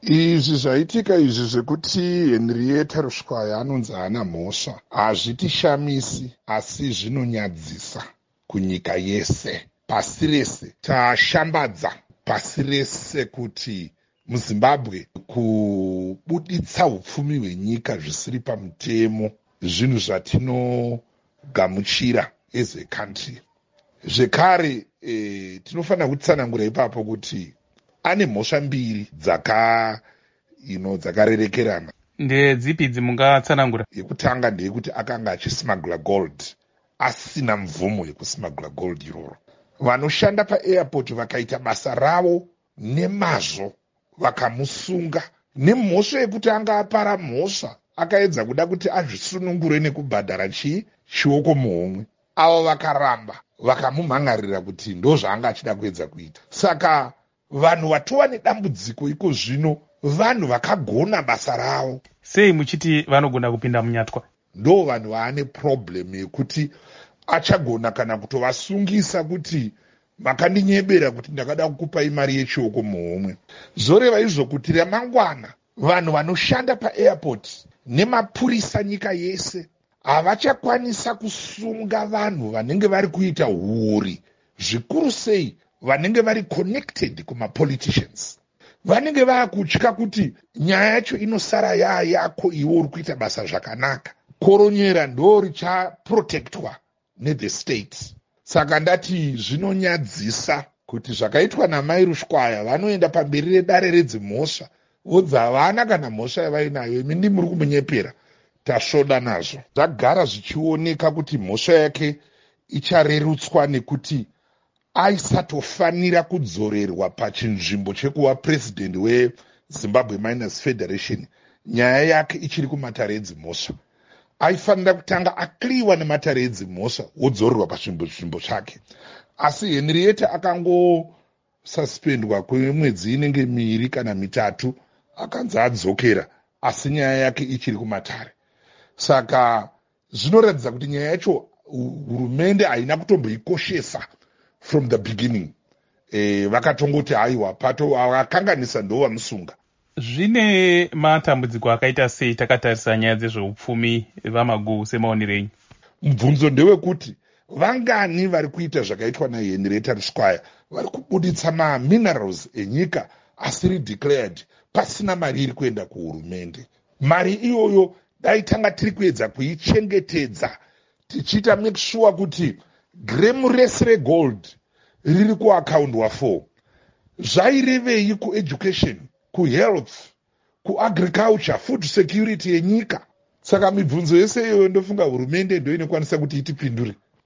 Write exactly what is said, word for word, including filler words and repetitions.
Izvi zvaitika izvi zvekuti Henrietta Ruswaya anonzi hana mhosva hazvitishamisi, asi zvinonyadzisa kunyika yese, pasi rese. Tashambadza pasi rese kuti muZimbabwe kubuditsa upfumi hwenyika zvisiri pamutemo zvinhu zvatinogamuchira as a country. Zvekare e, tinofanira kutsanangura ipapo kuti ane mhosva mbiri dzaka you know, dzakarerekerana. Ndedzipi dzimungatsanangura? Yekutanga ndeyekuti akanga achismuggle gold asina mvumo yekusmuggle gold iroro. Vanoshanda paairport vakaita basa ravo nemazvo vakamusunga nemhosva yekuti anga apara mhosva akaedza kuda kuti azvisunungure nekubhadhara chii chioko muhomwe. Avo vakaramba vakamumhangarira kuti ndo zvaanga achida kuedza kuita. Saka vanhu vatova nedambudziko iko zvino vanhu vakagona basa ravo. Sei muchiti vanogona kupinda munyatwa? Ndo vanhu vaane problem yekuti achagona kana kutovasungisa kuti makandinyebera kuti ndakada kukupai mari yechioko muhomwe. Zoreva izvo kuti ramangwana vanhu vanoshanda paairport nemapurisa nyika yese havachakwanisa kusunga vanhu vanenge vari kuita huori, zvikuru sei vanenge vari connected kumapoliticians. Vanenge vaakutya kuti nyaya yacho inosara yaa yako iwe uri kuita basa zvakanaka. Koronyera ndo richaprotectwa nethe state. Saka ndati zvinonyadzisa kuti zvakaitwa namai Ruswaya vanoenda pamberi redare redzimhosva vodza havana kana mhosva yavainayo, imi ndimi muri kumunyepera. Tasvoda nazvo. Zvagara zvichioneka kuti mhosva yake icharerutswa nekuti aisatofanira kudzorerwa pachinzvimbo chekuva president weZimbabwe Miners Federation. Nyaya yake ichiri kumatare edzimhosva. Aifanira kutanga akliwa nematare edzimhosva wodzorerwa pachinzvimbo chake. Asi Henrietta akangosuspendwa kwemwedzi inenge miri kana mitatu akanzi adzokera, asi nyaya yake ichiri kumatare. Saka zvinoratidza kuti nyaya yacho hurumende haina kutomboikoshesa from the beginning. E, vakatongoti haiwa pato vakanganisa ndo vamusunga. Zvine matambudziko akaita sei takatarisa nyaya dzezveupfumi vamagu semaonerenyu? Mubvunzo ndewekuti vangani vari kuita zvakaitwa naHenrietta Ruswaya vari kubuditsa maminerals enyika asiri declared pasina mari iri kuenda kuhurumende. Mari iyoyo dai tanga tiri kuedza kuichengetedza tichiita make sure kuti gremu rese regold riri kuakaundwa for. Zvairevei kueducation, kuhealth, kuagriculture, food security yenyika? Saka mibvunzo yese iyoyo ndofunga hurumende ndo inokwanisa kuti itipindure.